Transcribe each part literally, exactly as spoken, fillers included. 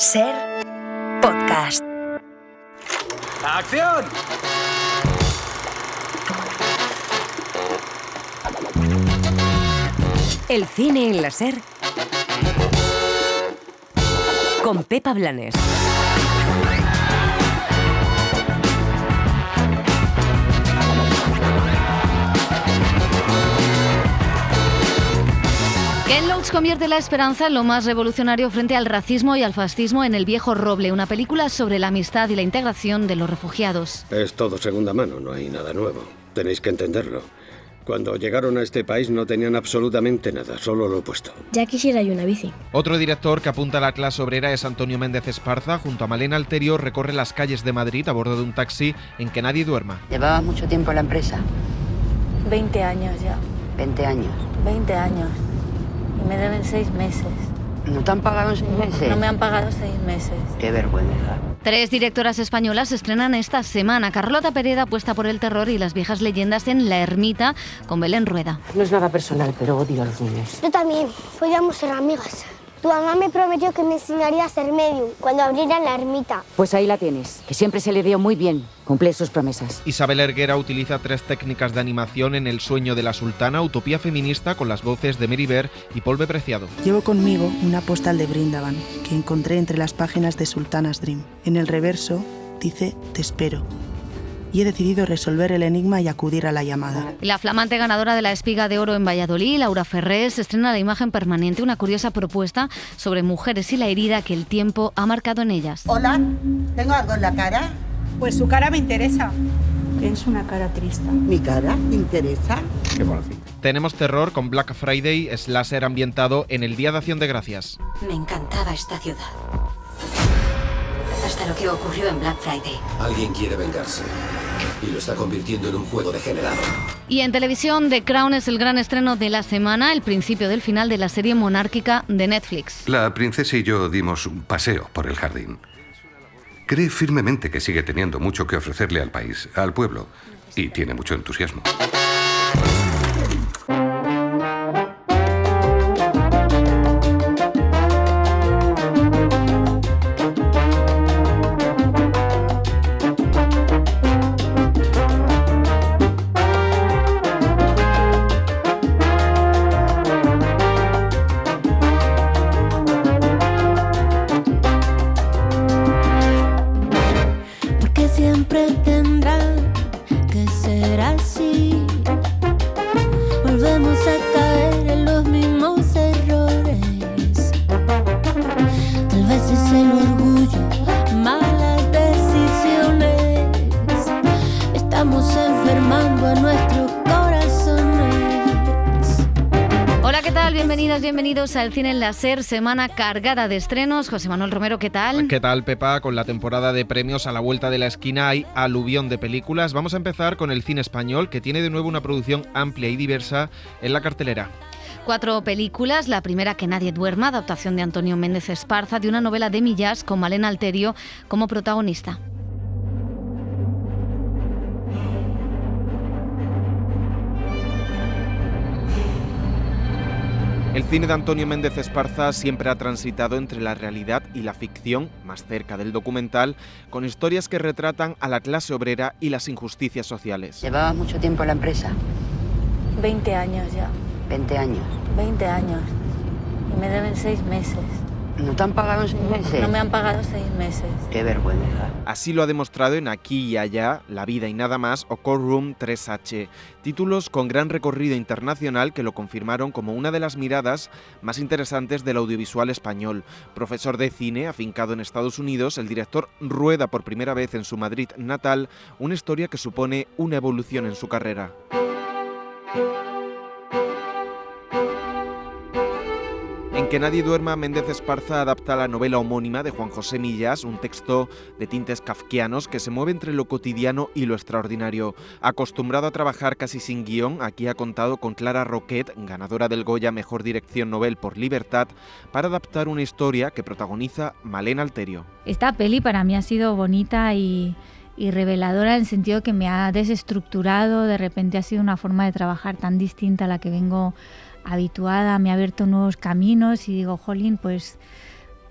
Ser Podcast. ¡Acción! El cine en la Ser con Pepa Blanes. Ken Loach convierte la esperanza en lo más revolucionario frente al racismo y al fascismo en El viejo roble, una película sobre la amistad y la integración de los refugiados. Es todo segunda mano, no hay nada nuevo. Tenéis que entenderlo. Cuando llegaron a este país no tenían absolutamente nada, solo lo opuesto. Ya quisiera yo una bici. Otro director que apunta a la clase obrera es Antonio Méndez Esparza. Junto a Malena Alterio recorre las calles de Madrid a bordo de un taxi en Que nadie duerma. ¿Llevabas mucho tiempo en la empresa? Veinte años ya. Veinte años. Veinte años. Y me deben seis meses. ¿No te han pagado en seis meses? No me han pagado seis meses. Qué vergüenza. Tres directoras españolas se estrenan esta semana. Carlota Pereda apuesta por el terror y las viejas leyendas en La Ermita con Belén Rueda. No es nada personal, pero odio a los niños. Yo también. Podríamos ser amigas. Tu mamá me prometió que me enseñaría a ser medium cuando abrieran la ermita. Pues ahí la tienes, que siempre se le dio muy bien. Cumple sus promesas. Isabel Erguera utiliza tres técnicas de animación en El sueño de la sultana, utopía feminista con las voces de Mary Bear y Polve Preciado. Llevo conmigo una postal de Brindavan que encontré entre las páginas de Sultana's Dream. En el reverso dice «Te espero». Y he decidido resolver el enigma y acudir a la llamada. La flamante ganadora de la Espiga de Oro en Valladolid, Laura Ferrés, estrena La imagen permanente, una curiosa propuesta sobre mujeres y la herida que el tiempo ha marcado en ellas. Hola, ¿tengo algo en la cara? Pues su cara me interesa. Es una cara triste. ¿Mi cara te interesa? Qué bonito. Tenemos terror con Black Friday, slasher ambientado en el Día de Acción de Gracias. Me encantaba esta ciudad. Hasta lo que ocurrió en Black Friday. Alguien quiere vengarse y lo está convirtiendo en un juego degenerado. Y en televisión, The Crown es el gran estreno de la semana, el principio del final de la serie monárquica de Netflix. La princesa y yo dimos un paseo por el jardín. Cree firmemente que sigue teniendo mucho que ofrecerle al país, al pueblo, y tiene mucho entusiasmo. Siempre tendrá que ser así. Volvemos a caer en los mismos errores. Tal vez es el orgullo, malas decisiones. Estamos enfermando a nuestros corazones. Hola, ¿qué tal? Bienvenidas, bienvenidos al Cine en la Ser, semana cargada de estrenos. José Manuel Romero, ¿qué tal? ¿Qué tal, Pepa? Con la temporada de premios a la vuelta de la esquina hay aluvión de películas. Vamos a empezar con el cine español, que tiene de nuevo una producción amplia y diversa en la cartelera. Cuatro películas, la primera Que nadie duerma, adaptación de Antonio Méndez Esparza, de una novela de Millás con Malena Alterio como protagonista. El cine de Antonio Méndez Esparza siempre ha transitado entre la realidad y la ficción, más cerca del documental, con historias que retratan a la clase obrera y las injusticias sociales. ¿Llevabas mucho tiempo en la empresa? Veinte años ya. Veinte años. Veinte años. Y me deben seis meses. ¿No te han pagado en seis meses? No me han pagado seis meses. Qué vergüenza. Así lo ha demostrado en Aquí y Allá, La vida y nada más o Courtroom tres hache, títulos con gran recorrido internacional que lo confirmaron como una de las miradas más interesantes del audiovisual español. Profesor de cine, afincado en Estados Unidos, el director rueda por primera vez en su Madrid natal una historia que supone una evolución en su carrera. En Que nadie duerma, Méndez Esparza adapta la novela homónima de Juan José Millás, un texto de tintes kafkianos que se mueve entre lo cotidiano y lo extraordinario. Acostumbrado a trabajar casi sin guión, aquí ha contado con Clara Roquet, ganadora del Goya Mejor Dirección Nobel por Libertad, para adaptar una historia que protagoniza Malena Alterio. Esta peli para mí ha sido bonita y, y reveladora en el sentido que me ha desestructurado. De repente ha sido una forma de trabajar tan distinta a la que vengo habituada, me ha abierto nuevos caminos y digo, jolín, pues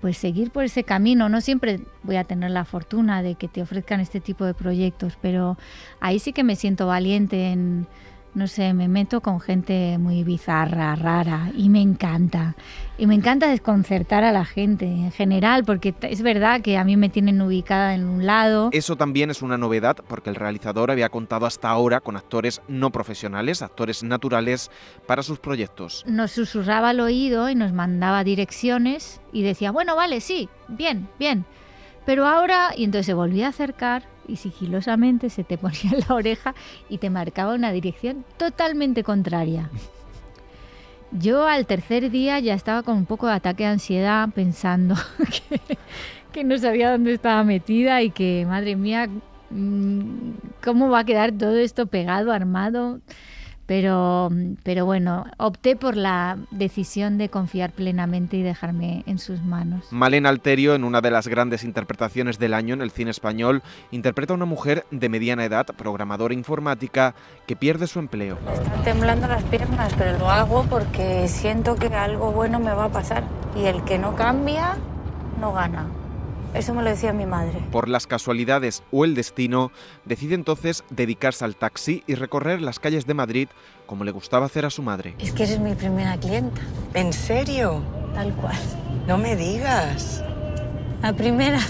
pues seguir por ese camino. No siempre voy a tener la fortuna de que te ofrezcan este tipo de proyectos, pero ahí sí que me siento valiente en... No sé, me meto con gente muy bizarra, rara, y me encanta. Y me encanta desconcertar a la gente en general, porque es verdad que a mí me tienen ubicada en un lado. Eso también es una novedad, porque el realizador había contado hasta ahora con actores no profesionales, actores naturales, para sus proyectos. Nos susurraba al oído y nos mandaba direcciones y decía, bueno, vale, sí, bien, bien. Pero ahora, y entonces se volvía a acercar y sigilosamente se te ponía en la oreja y te marcaba una dirección totalmente contraria. Yo al tercer día ya estaba con un poco de ataque de ansiedad pensando que, que no sabía dónde estaba metida y que, madre mía, ¿cómo va a quedar todo esto pegado, armado? Pero, pero bueno, opté por la decisión de confiar plenamente y dejarme en sus manos. Malén Alterio, en una de las grandes interpretaciones del año en el cine español, interpreta a una mujer de mediana edad, programadora informática, que pierde su empleo. Me están temblando las piernas, pero lo hago porque siento que algo bueno me va a pasar. Y el que no cambia, no gana. Eso me lo decía mi madre. Por las casualidades o el destino, decide entonces dedicarse al taxi y recorrer las calles de Madrid como le gustaba hacer a su madre. Es que eres mi primera clienta. ¿En serio? Tal cual. No me digas. La primera.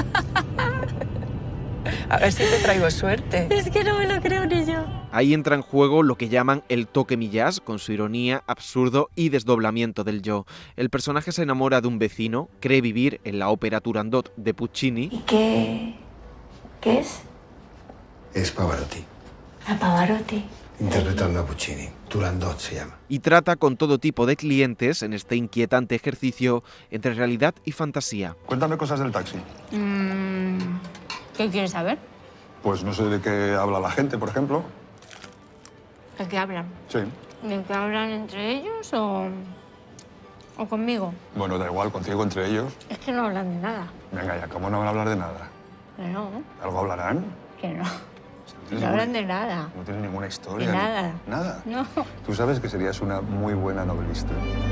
A ver si te traigo suerte. Es que no me lo creo ni yo. Ahí entra en juego lo que llaman el toque Millás, con su ironía, absurdo y desdoblamiento del yo. El personaje se enamora de un vecino, cree vivir en la ópera Turandot de Puccini. ¿Y qué? ¿Qué es? Es Pavarotti. A Pavarotti. Interpretando a Puccini. Turandot se llama. Y trata con todo tipo de clientes en este inquietante ejercicio entre realidad y fantasía. Cuéntame cosas del taxi. Mm, ¿Qué quieres saber? Pues no sé de qué habla la gente, por ejemplo. ¿De qué hablan? Sí. ¿De qué hablan entre ellos o, o conmigo? Bueno, da igual, contigo entre ellos. Es que no hablan de nada. Venga ya, ¿cómo no van a hablar de nada? Que no. ¿Algo hablarán? Que no. No, No ninguna, hablan de nada. no tienes ninguna historia. De ni- nada. Nada. No. Tú sabes que serías una muy buena novelista.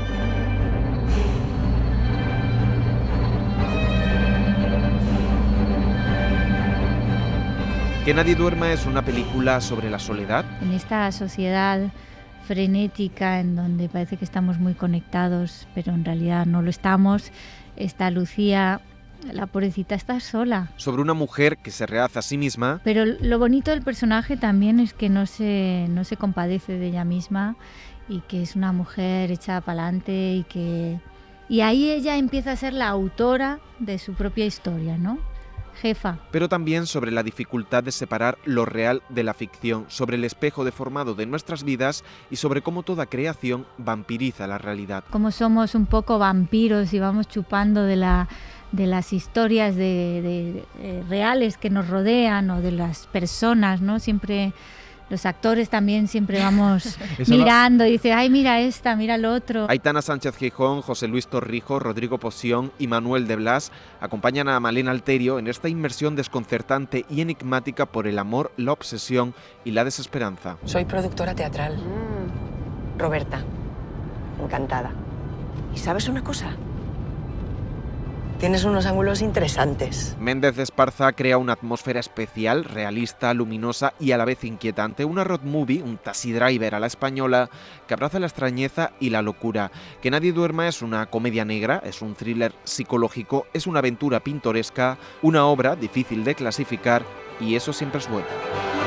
Que nadie duerma es una película sobre la soledad. En esta sociedad frenética en donde parece que estamos muy conectados, pero en realidad no lo estamos, está Lucía, la pobrecita, está sola. Sobre una mujer que se rehace a sí misma. Pero lo bonito del personaje también es que no se, no se compadece de ella misma y que es una mujer echada para adelante y que... Y ahí ella empieza a ser la autora de su propia historia, ¿no? Jefa. Pero también sobre la dificultad de separar lo real de la ficción, sobre el espejo deformado de nuestras vidas y sobre cómo toda creación vampiriza la realidad. Como somos un poco vampiros y vamos chupando de, la, de las historias de, de, de, reales que nos rodean o de las personas, ¿no? Siempre... Los actores también siempre vamos mirando no... y dice, ay, mira esta, mira lo otro. Aitana Sánchez Gijón, José Luis Torrijos, Rodrigo Posión y Manuel de Blas acompañan a Malén Alterio en esta inmersión desconcertante y enigmática por el amor, la obsesión y la desesperanza. Soy productora teatral. Mm. Roberta, encantada. ¿Y sabes una cosa? Tienes unos ángulos interesantes. Méndez de Esparza crea una atmósfera especial, realista, luminosa y a la vez inquietante. Una road movie, un taxi driver a la española, que abraza la extrañeza y la locura. Que nadie duerma es una comedia negra, es un thriller psicológico, es una aventura pintoresca, una obra difícil de clasificar y eso siempre es bueno.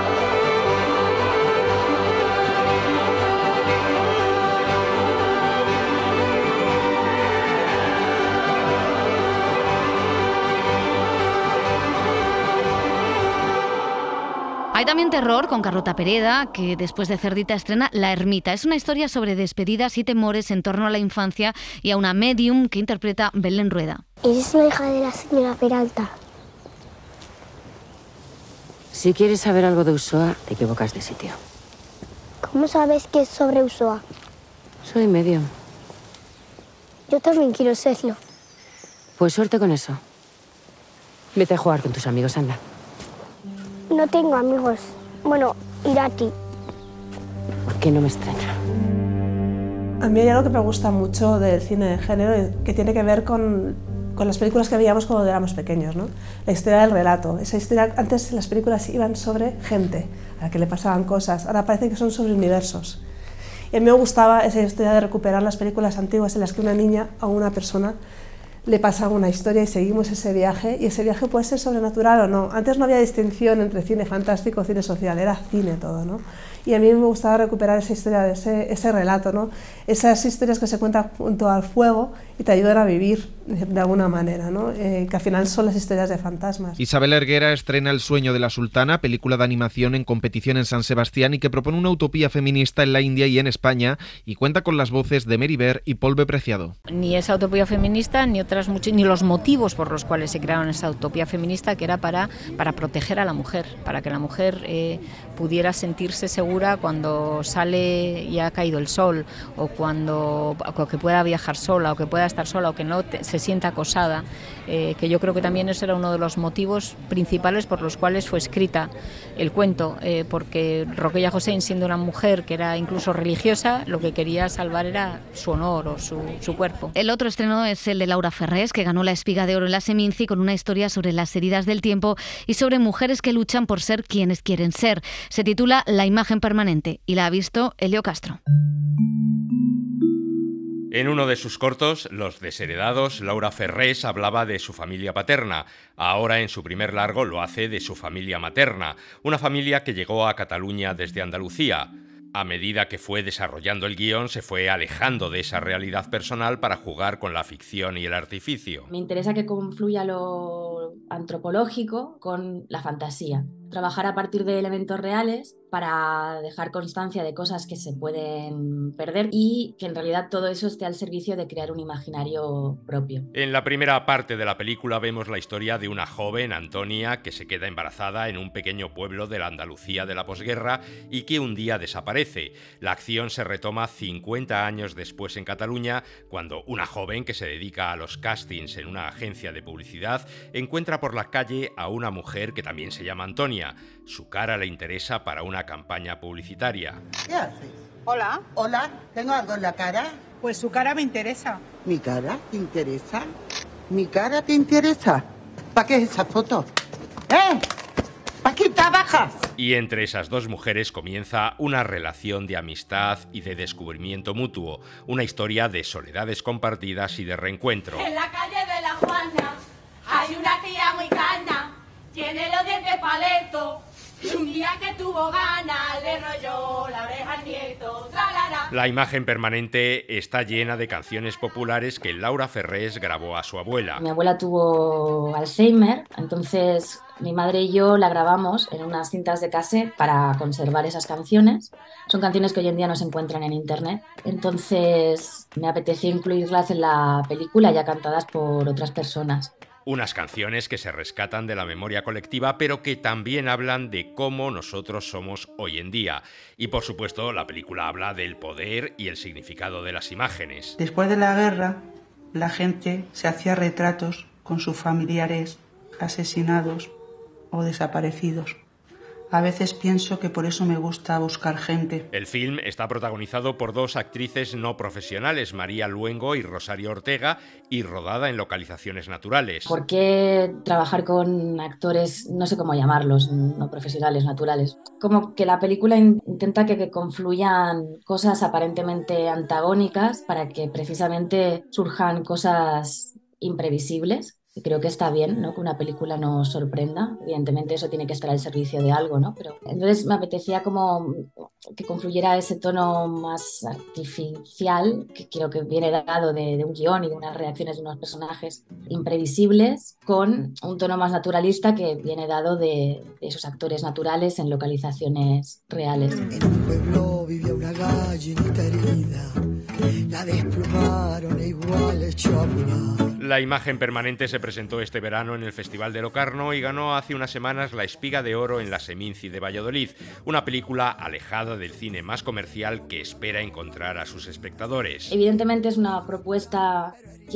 Hay también terror con Carlota Pereda, que después de Cerdita estrena La Ermita. Es una historia sobre despedidas y temores en torno a la infancia y a una medium que interpreta Belén Rueda. Eres una hija de la señora Peralta. Si quieres saber algo de Usoa, te equivocas de sitio. ¿Cómo sabes que es sobre Usoa? Soy medium. Yo también quiero serlo. Pues suerte con eso. Vete a jugar con tus amigos, anda. No tengo amigos. Bueno, Irati. ¿Por qué no me extraña? A mí hay algo que me gusta mucho del cine de género que tiene que ver con, con las películas que veíamos cuando éramos pequeños, ¿no? La historia del relato. Esa historia, antes las películas iban sobre gente a la que le pasaban cosas, ahora parece que son sobre universos. Y a mí me gustaba esa historia de recuperar las películas antiguas en las que una niña o una persona le pasa una historia y seguimos ese viaje, y ese viaje puede ser sobrenatural o no. Antes no había distinción entre cine fantástico o cine social, era cine todo, ¿no? Y a mí me gustaba recuperar esa historia, de ese, ese relato, ¿no? Esas historias que se cuentan junto al fuego y te ayudan a vivir de, de alguna manera, ¿no? Eh, que al final son las historias de fantasmas. Isabel Erguera estrena El sueño de la sultana, película de animación en competición en San Sebastián y que propone una utopía feminista en la India y en España, y cuenta con las voces de Mary Bear y Paul B. Preciado. Ni esa utopía feminista, ni otras muchas, ni los motivos por los cuales se crearon esa utopía feminista, que era para, para proteger a la mujer, para que la mujer eh, pudiera sentirse segura cuando sale y ha caído el sol, o cuando o que pueda viajar sola, o que pueda estar sola, o que no te, se sienta acosada, eh, que yo creo que también ese era uno de los motivos principales por los cuales fue escrita el cuento, eh, porque Rokhaya Hossein, siendo una mujer que era incluso religiosa, lo que quería salvar era su honor o su, su cuerpo. El otro estreno es el de Laura Ferrés, que ganó la Espiga de Oro en la Seminci con una historia sobre las heridas del tiempo y sobre mujeres que luchan por ser quienes quieren ser. Se titula La imagen permanente y la ha visto Elio Castro. En uno de sus cortos, Los desheredados, Laura Ferrés hablaba de su familia paterna. Ahora, en su primer largo, lo hace de su familia materna, una familia que llegó a Cataluña desde Andalucía. A medida que fue desarrollando el guión, se fue alejando de esa realidad personal para jugar con la ficción y el artificio. Me interesa que confluya lo antropológico con la fantasía. Trabajar a partir de elementos reales para dejar constancia de cosas que se pueden perder y que en realidad todo eso esté al servicio de crear un imaginario propio. En la primera parte de la película vemos la historia de una joven, Antonia, que se queda embarazada en un pequeño pueblo de la Andalucía de la posguerra y que un día desaparece. La acción se retoma cincuenta años después en Cataluña, cuando una joven que se dedica a los castings en una agencia de publicidad encuentra por la calle a una mujer que también se llama Antonia. Su cara le interesa para una campaña publicitaria. ¿Qué haces? Hola. Hola, ¿tengo algo en la cara? Pues su cara me interesa. ¿Mi cara te interesa? ¿Mi cara te interesa? ¿Para qué es esa foto? ¿Eh? ¿Para qué trabajas? Y entre esas dos mujeres comienza una relación de amistad y de descubrimiento mutuo, una historia de soledades compartidas y de reencuentro. En la calle de la Juana hay una tía muy cana, tiene los dientes paletos, y un día que tuvo ganas le rolló la oreja al nieto. ¡Tralala! La imagen permanente está llena de canciones populares que Laura Ferrés grabó a su abuela. Mi abuela tuvo Alzheimer, entonces mi madre y yo la grabamos en unas cintas de cassette para conservar esas canciones. Son canciones que hoy en día no se encuentran en internet, entonces me apeteció incluirlas en la película ya cantadas por otras personas. Unas canciones que se rescatan de la memoria colectiva, pero que también hablan de cómo nosotros somos hoy en día. Y por supuesto, la película habla del poder y el significado de las imágenes. Después de la guerra, la gente se hacía retratos con sus familiares asesinados o desaparecidos. A veces pienso que por eso me gusta buscar gente. El film está protagonizado por dos actrices no profesionales, María Luengo y Rosario Ortega, y rodada en localizaciones naturales. ¿Por qué trabajar con actores, no sé cómo llamarlos, no profesionales, naturales? Como que la película in- intenta que, que confluyan cosas aparentemente antagónicas para que precisamente surjan cosas imprevisibles. Y creo que está bien, ¿no?, que una película nos sorprenda. Evidentemente eso tiene que estar al servicio de algo, ¿no? Pero entonces me apetecía como que confluyera ese tono más artificial, que creo que viene dado de, de un guión y de unas reacciones de unos personajes imprevisibles, con un tono más naturalista que viene dado de, de esos actores naturales en localizaciones reales. En un pueblo vivía una gallinita herida, la desplumaron e igual echó a volar. La imagen permanente se presentó este verano en el Festival de Locarno y ganó hace unas semanas la Espiga de Oro en la Seminci de Valladolid, una película alejada del cine más comercial que espera encontrar a sus espectadores. Evidentemente es una propuesta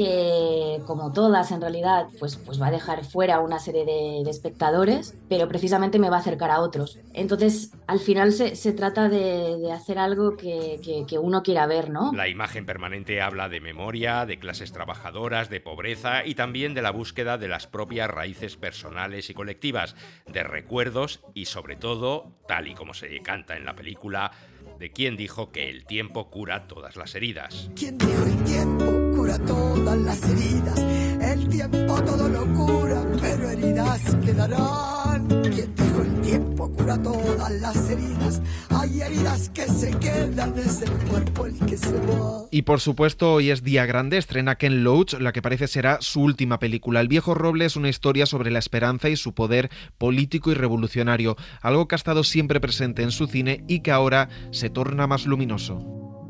que, como todas en realidad, pues, pues va a dejar fuera una serie de, de espectadores, pero precisamente me va a acercar a otros. Entonces, al final se, se trata de, de hacer algo que, que, que uno quiera ver, ¿no? La imagen permanente habla de memoria, de clases trabajadoras, de pobreza, pobreza y también de la búsqueda de las propias raíces personales y colectivas, de recuerdos y sobre todo, tal y como se canta en la película, de quien dijo que el tiempo cura todas las heridas. ¿Quién dijo el tiempo cura todas las heridas? El tiempo todo lo cura, pero heridas quedarán. ¿Quién dijo el tiempo cura todas las heridas? Hay heridas que se quedan, es el cuerpo el que se va. Y por supuesto, hoy es día grande, estrena Ken Loach, la que parece será su última película. El viejo roble es una historia sobre la esperanza y su poder político y revolucionario, algo que ha estado siempre presente en su cine y que ahora se torna más luminoso.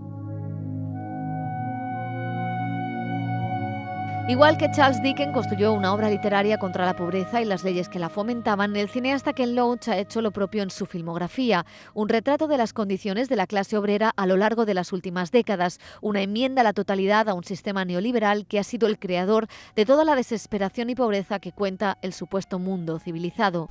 Igual que Charles Dickens construyó una obra literaria contra la pobreza y las leyes que la fomentaban, el cineasta Ken Loach ha hecho lo propio en su filmografía, un retrato de las condiciones de la clase obrera a lo largo de las últimas décadas, una enmienda a la totalidad a un sistema neoliberal que ha sido el creador de toda la desesperación y pobreza que cuenta el supuesto mundo civilizado.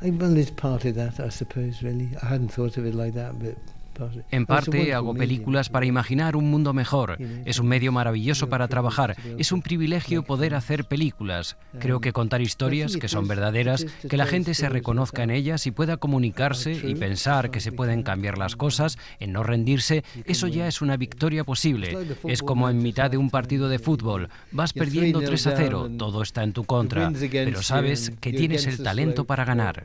En parte hago películas para imaginar un mundo mejor. Es un medio maravilloso para trabajar. Es un privilegio poder hacer películas. Creo que contar historias que son verdaderas, que la gente se reconozca en ellas y pueda comunicarse y pensar que se pueden cambiar las cosas, en no rendirse, eso ya es una victoria posible. Es como en mitad de un partido de fútbol. Vas perdiendo tres a cero, todo está en tu contra, pero sabes que tienes el talento para ganar.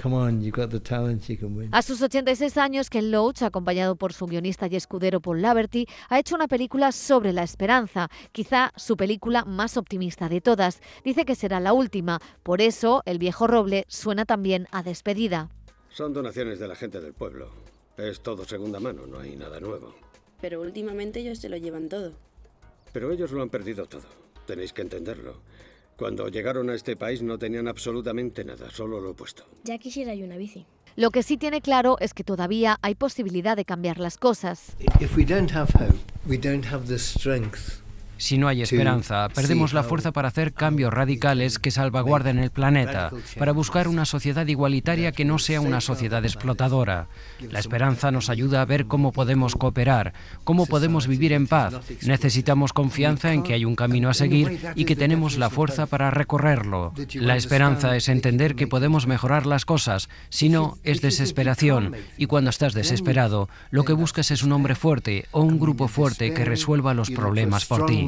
A sus ochenta y seis años, Ken Loach, acompañado por su guionista y escudero Paul Laverty, ha hecho una película sobre la esperanza, quizá su película más optimista de todas. Dice que será la última, por eso El viejo roble suena también a despedida. Son donaciones de la gente del pueblo. Es todo segunda mano, no hay nada nuevo. Pero últimamente ellos se lo llevan todo. Pero ellos lo han perdido todo. Tenéis que entenderlo. Cuando llegaron a este país no tenían absolutamente nada, solo lo opuesto. Ya quisiera yo una bici. Lo que sí tiene claro es que todavía hay posibilidad de cambiar las cosas. If we don't have hope, we don't have the strength. Si no hay esperanza, perdemos la fuerza para hacer cambios radicales que salvaguarden el planeta, para buscar una sociedad igualitaria que no sea una sociedad explotadora. La esperanza nos ayuda a ver cómo podemos cooperar, cómo podemos vivir en paz. Necesitamos confianza en que hay un camino a seguir y que tenemos la fuerza para recorrerlo. La esperanza es entender que podemos mejorar las cosas, si no, es desesperación. Y cuando estás desesperado, lo que buscas es un hombre fuerte o un grupo fuerte que resuelva los problemas por ti.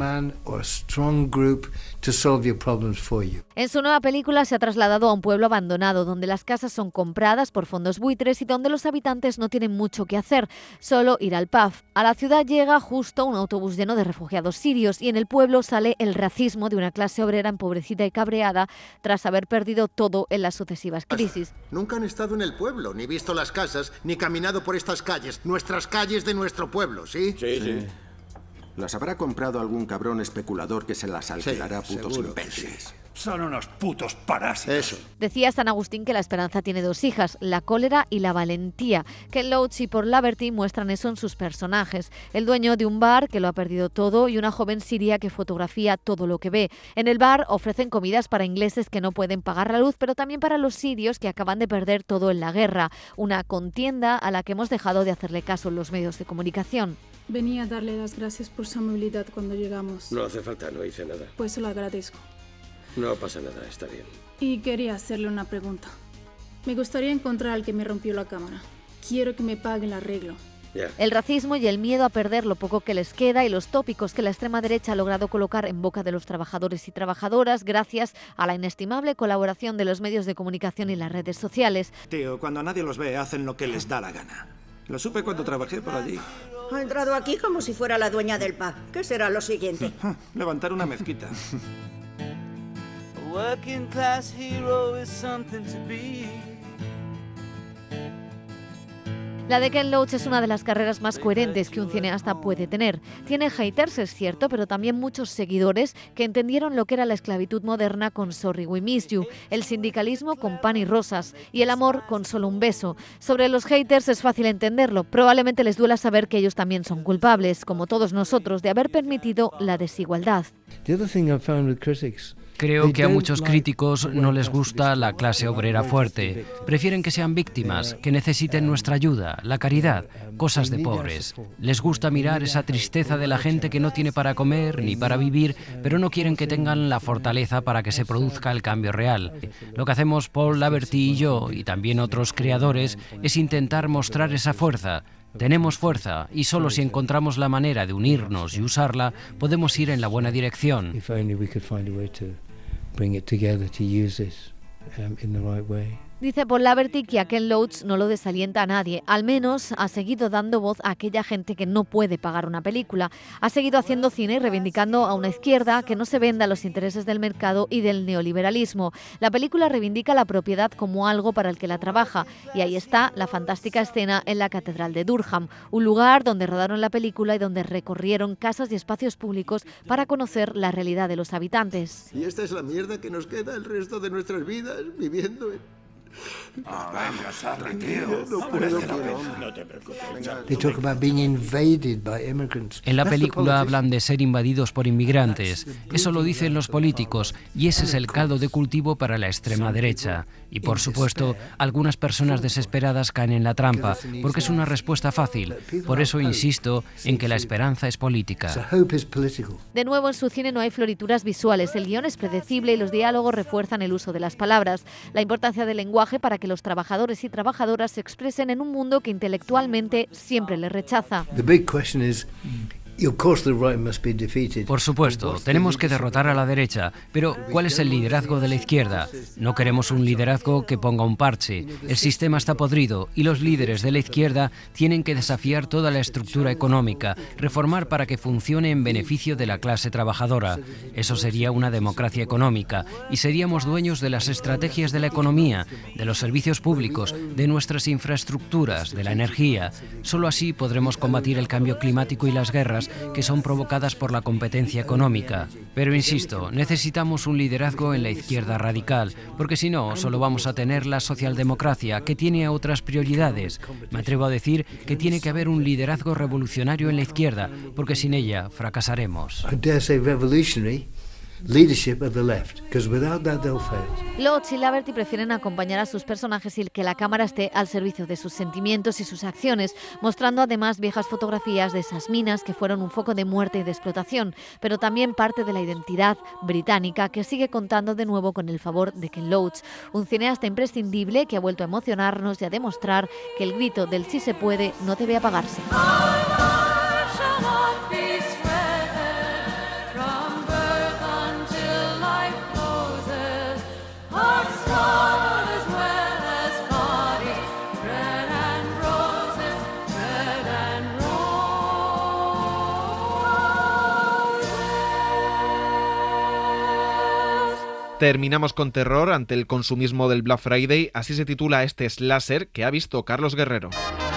En su nueva película se ha trasladado a un pueblo abandonado, donde las casas son compradas por fondos buitres y donde los habitantes no tienen mucho que hacer, solo ir al pub. A la ciudad llega justo un autobús lleno de refugiados sirios y en el pueblo sale el racismo de una clase obrera empobrecida y cabreada tras haber perdido todo en las sucesivas crisis. Nunca han estado en el pueblo, ni visto las casas, ni caminado por estas calles, nuestras calles de nuestro pueblo, ¿sí? Sí, sí. Las habrá comprado algún cabrón especulador que se las alquilará a sí, putos imbéciles. Son unos putos parásitos. Eso. Decía San Agustín que la esperanza tiene dos hijas, la cólera y la valentía. Ken Loach y Paul Laverty muestran eso en sus personajes. El dueño de un bar que lo ha perdido todo y una joven siria que fotografía todo lo que ve. En el bar ofrecen comidas para ingleses que no pueden pagar la luz, pero también para los sirios que acaban de perder todo en la guerra. Una contienda a la que hemos dejado de hacerle caso en los medios de comunicación. Venía a darle las gracias por su amabilidad cuando llegamos. No hace falta, no hice nada. Pues se lo agradezco. No pasa nada, está bien. Y quería hacerle una pregunta. Me gustaría encontrar al que me rompió la cámara. Quiero que me pague el arreglo. Yeah. El racismo y el miedo a perder lo poco que les queda y los tópicos que la extrema derecha ha logrado colocar en boca de los trabajadores y trabajadoras gracias a la inestimable colaboración de los medios de comunicación y las redes sociales. Tío, cuando nadie los ve, hacen lo que les da la gana. Lo supe cuando trabajé por allí. Ha entrado aquí como si fuera la dueña del pub. ¿Qué será lo siguiente? Levantar una mezquita. Working class hero is something to be. La de Ken Loach es una de las carreras más coherentes que un cineasta puede tener. Tiene haters, es cierto, pero también muchos seguidores que entendieron lo que era la esclavitud moderna con Sorry We Miss You, el sindicalismo con Pan y Rosas y el amor con Solo un beso. Sobre los haters es fácil entenderlo. Probablemente les duela saber que ellos también son culpables, como todos nosotros, de haber permitido la desigualdad. The other thing I've found with critics Creo que a muchos críticos no les gusta la clase obrera fuerte. Prefieren que sean víctimas, que necesiten nuestra ayuda, la caridad, cosas de pobres. Les gusta mirar esa tristeza de la gente que no tiene para comer ni para vivir, pero no quieren que tengan la fortaleza para que se produzca el cambio real. Lo que hacemos Paul Laverty y yo, y también otros creadores, es intentar mostrar esa fuerza. Tenemos fuerza y solo si encontramos la manera de unirnos y usarla, podemos ir en la buena dirección. Dice Paul Laverty que a Ken Loach no lo desalienta a nadie. Al menos ha seguido dando voz a aquella gente que no puede pagar una película. Ha seguido haciendo cine y reivindicando a una izquierda que no se venda a los intereses del mercado y del neoliberalismo. La película reivindica la propiedad como algo para el que la trabaja. Y ahí está la fantástica escena en la Catedral de Durham, un lugar donde rodaron la película y donde recorrieron casas y espacios públicos para conocer la realidad de los habitantes. Y esta es la mierda que nos queda el resto de nuestras vidas viviendo en... Ah, venga, Sarri, tío. No puedo, no te preocupes. En la película hablan de ser invadidos por inmigrantes. Eso lo dicen los políticos y ese es el caldo de cultivo para la extrema derecha. Y por supuesto, algunas personas desesperadas caen en la trampa porque es una respuesta fácil. Por eso insisto en que la esperanza es política. De nuevo, en su cine no hay florituras visuales. El guión es predecible y los diálogos refuerzan el uso de las palabras. La importancia del lenguaje para que los trabajadores y trabajadoras se expresen en un mundo que intelectualmente siempre les rechaza. Por supuesto, tenemos que derrotar a la derecha, pero ¿cuál es el liderazgo de la izquierda? No queremos un liderazgo que ponga un parche. El sistema está podrido y los líderes de la izquierda tienen que desafiar toda la estructura económica, reformar para que funcione en beneficio de la clase trabajadora. Eso sería una democracia económica y seríamos dueños de las estrategias de la economía, de los servicios públicos, de nuestras infraestructuras, de la energía. Solo así podremos combatir el cambio climático y las guerras que son provocadas por la competencia económica. Pero insisto, necesitamos un liderazgo en la izquierda radical, porque si no, solo vamos a tener la socialdemocracia, que tiene otras prioridades. Me atrevo a decir que tiene que haber un liderazgo revolucionario en la izquierda, porque sin ella fracasaremos. Leadership of the left, because without that they'll fail. Loach y Laverty prefieren acompañar a sus personajes y que la cámara esté al servicio de sus sentimientos y sus acciones, mostrando además viejas fotografías de esas minas que fueron un foco de muerte y de explotación, pero también parte de la identidad británica que sigue contando de nuevo con el favor de Ken Loach, un cineasta imprescindible que ha vuelto a emocionarnos y a demostrar que el grito del sí se puede no debe apagarse. Terminamos con terror ante el consumismo del Black Friday, así se titula este slasher que ha visto Carlos Guerrero.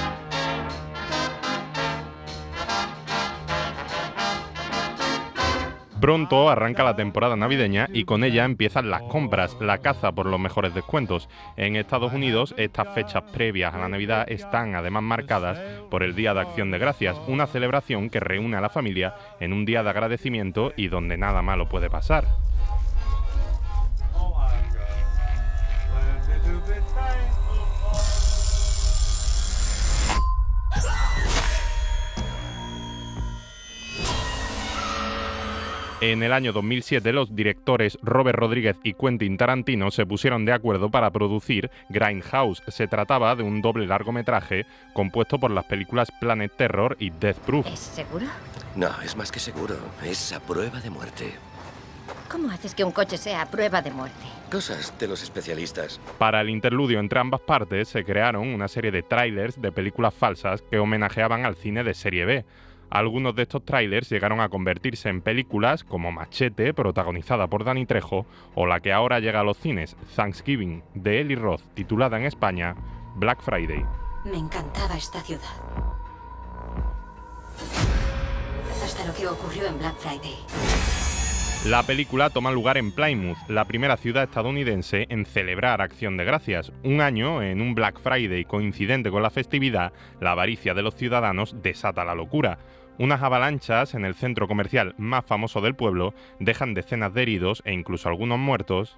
Pronto arranca la temporada navideña y con ella empiezan las compras, la caza por los mejores descuentos. En Estados Unidos, estas fechas previas a la Navidad están además marcadas por el Día de Acción de Gracias, una celebración que reúne a la familia en un día de agradecimiento y donde nada malo puede pasar. En el año dos mil siete, los directores Robert Rodríguez y Quentin Tarantino se pusieron de acuerdo para producir Grindhouse. Se trataba de un doble largometraje compuesto por las películas Planet Terror y Death Proof. ¿Es seguro? No, es más que seguro. Es a prueba de muerte. ¿Cómo haces que un coche sea a prueba de muerte? Cosas de los especialistas. Para el interludio entre ambas partes se crearon una serie de trailers de películas falsas que homenajeaban al cine de serie B. Algunos de estos trailers llegaron a convertirse en películas como Machete, protagonizada por Danny Trejo, o la que ahora llega a los cines, Thanksgiving, de Eli Roth, titulada en España Black Friday. Me encantaba esta ciudad. Hasta lo que ocurrió en Black Friday. La película toma lugar en Plymouth, la primera ciudad estadounidense en celebrar Acción de Gracias. Un año, en un Black Friday coincidente con la festividad, la avaricia de los ciudadanos desata la locura. Unas avalanchas en el centro comercial más famoso del pueblo dejan decenas de heridos e incluso algunos muertos.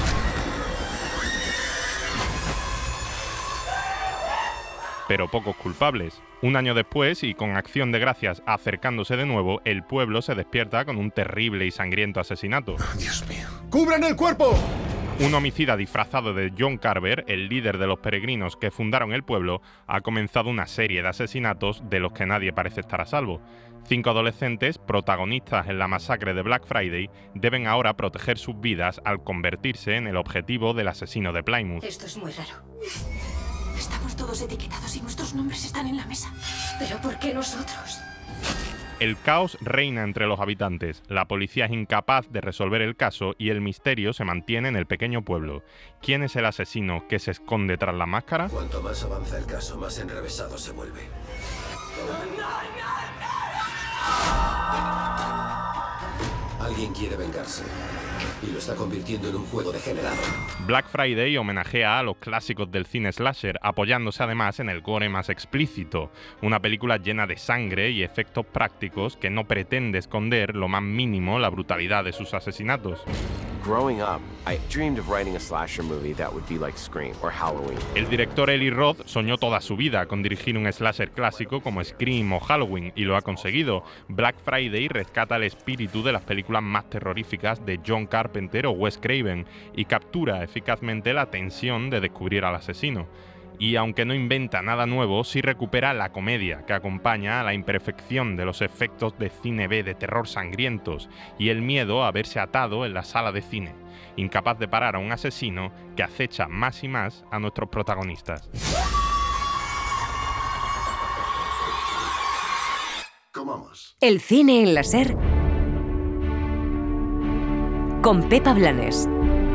Pero pocos culpables. Un año después, y con Acción de Gracias acercándose de nuevo, el pueblo se despierta con un terrible y sangriento asesinato. Oh, Dios mío. ¡Cubran el cuerpo! Un homicida disfrazado de John Carver, el líder de los peregrinos que fundaron el pueblo, ha comenzado una serie de asesinatos de los que nadie parece estar a salvo. Cinco adolescentes, protagonistas en la masacre de Black Friday, deben ahora proteger sus vidas al convertirse en el objetivo del asesino de Plymouth. Esto es muy raro. Estamos todos etiquetados y nuestros nombres están en la mesa. ¿Pero por qué nosotros? El caos reina entre los habitantes, la policía es incapaz de resolver el caso y el misterio se mantiene en el pequeño pueblo. ¿Quién es el asesino que se esconde tras la máscara? Cuanto más avanza el caso, más enrevesado se vuelve. Alguien quiere vengarse y lo está convirtiendo en un juego degenerado. Black Friday homenajea a los clásicos del cine slasher, apoyándose además en el gore más explícito. Una película llena de sangre y efectos prácticos que no pretende esconder lo más mínimo la brutalidad de sus asesinatos. Growing up, I dreamed of writing a slasher movie that would be like Scream or Halloween. El director Eli Roth soñó toda su vida con dirigir un slasher clásico como Scream o Halloween y lo ha conseguido. Black Friday rescata el espíritu de las películas más terroríficas de John Carpenter o Wes Craven y captura eficazmente la tensión de descubrir al asesino. Y aunque no inventa nada nuevo, sí recupera la comedia que acompaña a la imperfección de los efectos de cine B de terror sangrientos y el miedo a verse atado en la sala de cine, incapaz de parar a un asesino que acecha más y más a nuestros protagonistas. Comamos. El cine en la SER con Pepa Blanes.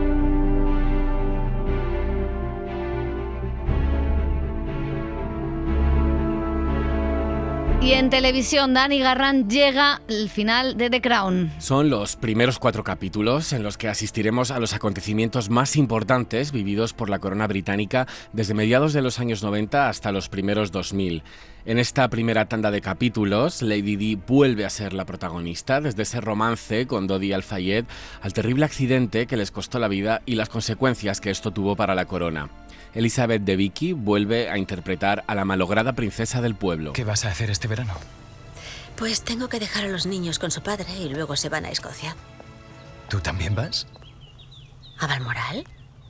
Y en televisión, Dani Garrán, llega el final de The Crown. Son los primeros cuatro capítulos en los que asistiremos a los acontecimientos más importantes vividos por la corona británica desde mediados de los años noventa hasta los primeros dos mil. En esta primera tanda de capítulos, Lady Di vuelve a ser la protagonista, desde ese romance con Dodi Al-Fayed al terrible accidente que les costó la vida y las consecuencias que esto tuvo para la corona. Elizabeth Debicki vuelve a interpretar a la malograda princesa del pueblo. ¿Qué vas a hacer este verano? Pues tengo que dejar a los niños con su padre y luego se van a Escocia. ¿Tú también vas? ¿A Balmoral?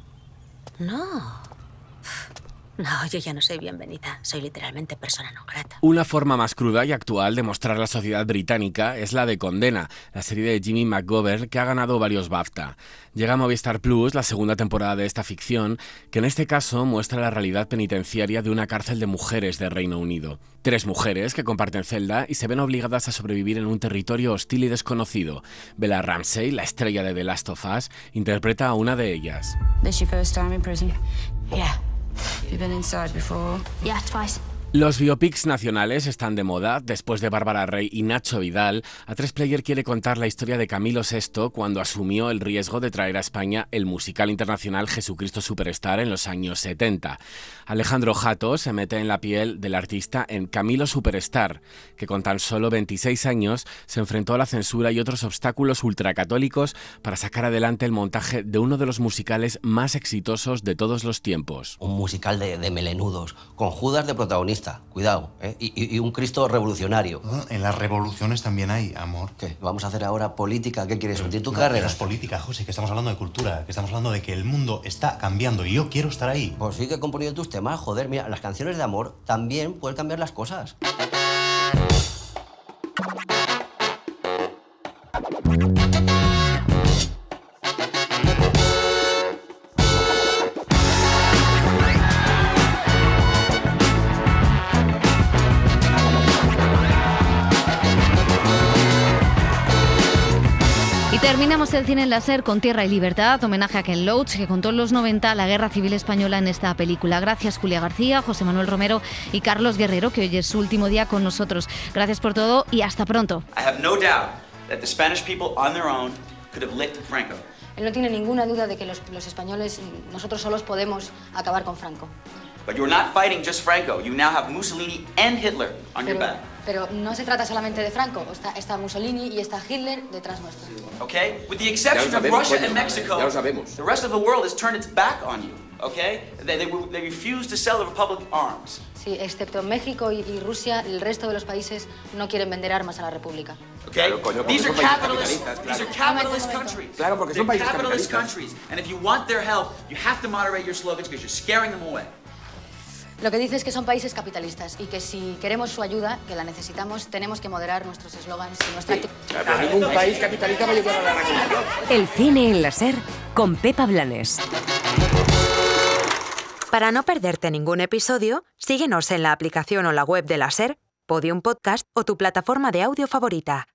No. No, yo ya no soy bienvenida. Soy literalmente persona non grata. Una forma más cruda y actual de mostrar la sociedad británica es la de Condena, la serie de Jimmy McGovern que ha ganado varios BAFTA. Llega a Movistar Plus la segunda temporada de esta ficción, que en este caso muestra la realidad penitenciaria de una cárcel de mujeres de Reino Unido. Tres mujeres que comparten celda y se ven obligadas a sobrevivir en un territorio hostil y desconocido. Bella Ramsey, la estrella de The Last of Us, interpreta a una de ellas. This your first time in prison? Yeah. You've been inside before? Yeah, twice. Los biopics nacionales están de moda. Después de Bárbara Rey y Nacho Vidal, A tres Player quiere contar la historia de Camilo sexto cuando asumió el riesgo de traer a España el musical internacional Jesucristo Superstar en los años setenta. Alejandro Jato se mete en la piel del artista en Camilo Superstar, que con tan solo veintiséis años se enfrentó a la censura y otros obstáculos ultracatólicos para sacar adelante el montaje de uno de los musicales más exitosos de todos los tiempos. Un musical de, de melenudos, con Judas de protagonista. Cuidado, ¿eh? y, y un Cristo revolucionario. En las revoluciones también hay amor. ¿Qué? ¿Vamos a hacer ahora política? ¿Qué quieres? ¿Hundir tu no, carrera? No es política, José, que estamos hablando de cultura, que estamos hablando de que el mundo está cambiando y yo quiero estar ahí. Pues sí que he componido tus temas, joder, mira, las canciones de amor también pueden cambiar las cosas. Terminamos el cine en la SER con Tierra y Libertad, homenaje a Ken Loach, que contó en los noventa la Guerra Civil Española en esta película. Gracias Julia García, José Manuel Romero y Carlos Guerrero, que hoy es su último día con nosotros. Gracias por todo y hasta pronto. I have no doubt that the Spanish people on their own could have licked Franco. Él no tiene ninguna duda de que los, los españoles, nosotros solos podemos acabar con Franco. But you're not fighting just Franco. You now have Mussolini and Hitler on your back. Pero no se trata solamente de Franco. Está, está Mussolini y está Hitler detrás nuestro. Okay? With the exception of Russia and Mexico, the rest of the world has turned its back on you. Okay? They, they, they refuse to sell the Republic arms. Sí, excepto México y, y Rusia, el resto de los países no quieren vender armas a la República. Okay? Claro, coño, These are son países capitalist, capitalistas, these are claro. capitalist countries. Claro, porque son They're países capitalist capitalistas. countries. And if you want their help, you have to moderate your slogans because you're scaring them away. Lo que dice es que son países capitalistas y que si queremos su ayuda, que la necesitamos, tenemos que moderar nuestros eslogans y nuestra Sí, pero ningún país capitalista va a ayudar a la revolución. El cine en la SER con Pepa Blanes. Para no perderte ningún episodio, síguenos en la aplicación o la web de la SER, Podium Podcast o tu plataforma de audio favorita.